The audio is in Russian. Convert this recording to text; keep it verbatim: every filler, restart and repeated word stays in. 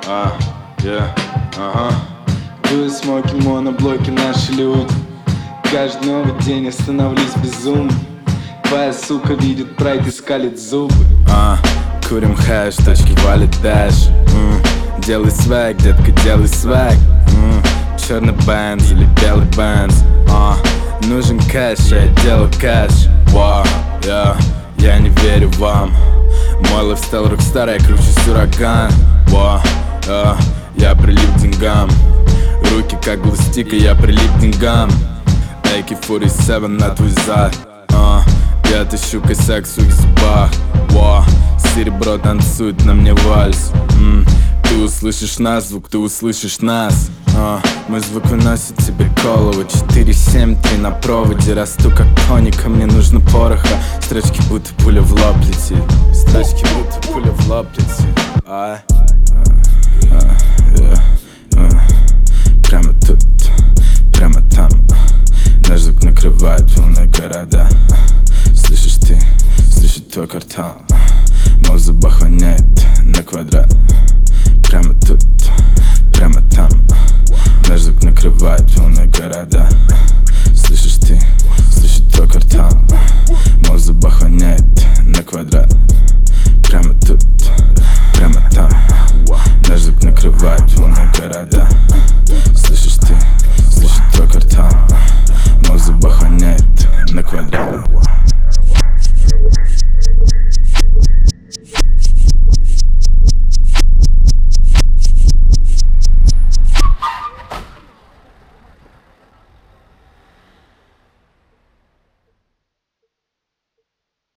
А, yeah, ага. Дуя смоки, моноблоки, наши люди. Каждый новый день я становлюсь безумным. Твоя сука видит прайд и скалит зубы. А, курим хэш, точки валит дэш. М, Делай свэг, детка, делай свэг. М, Черный бенз или белый бенз. А, нужен кэш, я делаю кэш. Вау, я, я не верю вам. Мой лайфстайл рокстар, я кручусь ураган. Вау, я, я прилип к деньгам. Руки как глустика, я прилип к деньгам. эй кей сорок семь на твой зад. uh, Я тащу косяк в своих зубах. Wow. Серебро танцует на мне вальс. mm. Ты услышишь нас, звук, ты услышишь нас. uh. Мой звук выносит тебе голову. Четыре семь три на проводе. Расту как тоника, мне нужно пороха. Строчки будто пуля в лоб летит. Строчки будто пуля в лоб летит. uh. uh, yeah. uh. Прямо тут, прямо там. Наш звук накрывает волны города. Слышишь ты, слышит твой квартал. Мой в зубах воняет на квадрат. Прямо тут, прямо там. Наш звук накрывает волны города.